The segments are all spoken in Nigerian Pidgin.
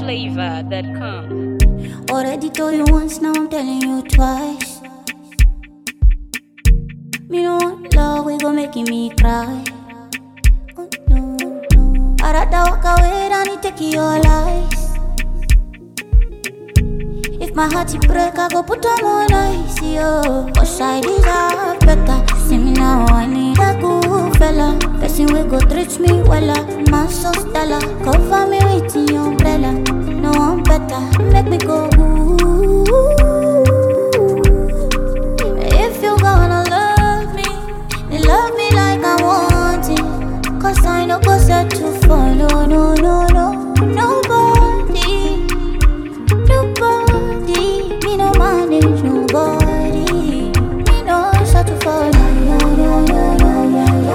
NigerFlavor.com. Already told you once, now I'm telling you twice. Me no want love, we gon' making me cry. Oh no, no. I'd rather walk away than it take your lies. If my heart it break, I go put on more ice, yo. Cause I deserve better. See me now, I need a good fella. Person we go treat me wella. Man so stellar, cover me with your umbrella. No one better, make me go ooh. If you gonna love me, then love me like I want it. Cause I know go set to fall, no, no, no, no. Nobody, nobody. Me no manage nobody. Me no set to fall, no, no, no, no, no, no, no.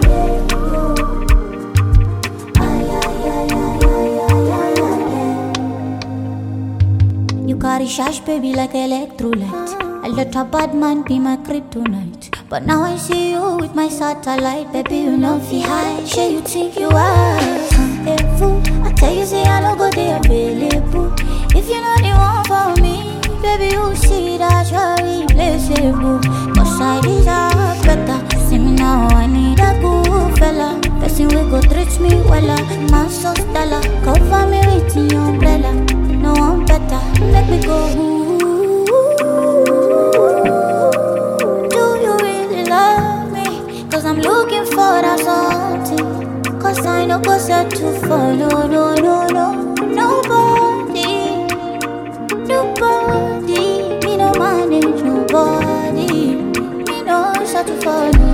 You carry shash, baby, like electrolyte. I let a bad man be my kryptonite. But now I see you with my satellite. Baby, you know fi high. Sure you think you are a fool. I tell you, say I don't go there available. If you know the one for me, baby, you see that you're irreplaceable. Cause I deserve better. See me now, I need a good fella. Person we go treat me wella. Man so stellar, cover me with your umbrella. No one better, make me go ooh. Do you really love me? Cause I'm looking for that something. Cause I know go set to fall, no, no, no, no. Nobody, nobody. Me no manage nobody. Me no set to fall, no.